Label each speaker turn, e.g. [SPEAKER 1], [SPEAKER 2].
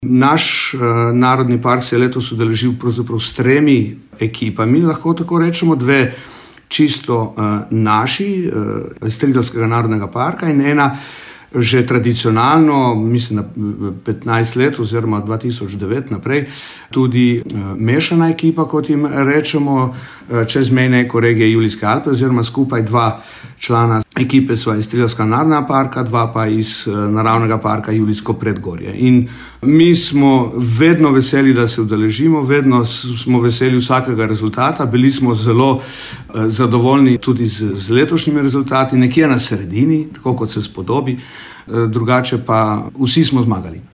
[SPEAKER 1] Naš narodni park se je letos udeležil pravzaprav s 3 ekipami, lahko tako rečemo, 2 čisto naši, iz Triglavskega narodnega parka in ena že tradicionalno, mislim na 15 let oziroma 2009 naprej, tudi mešana ekipa, kot jim rečemo, čezmejne ekoregije Julijske Alpe oziroma skupaj 2 člana ekipe sva iz Triglavskega narodnega parka, 2 pa iz naravnega parka Julijsko predgorje. In mi smo vedno veseli, da se udeležimo, vedno smo veseli vsakega rezultata, bili smo zelo zadovoljni tudi z letošnjimi rezultati, nekje na sredini, tako kot se spodobi, drugače pa vsi smo zmagali.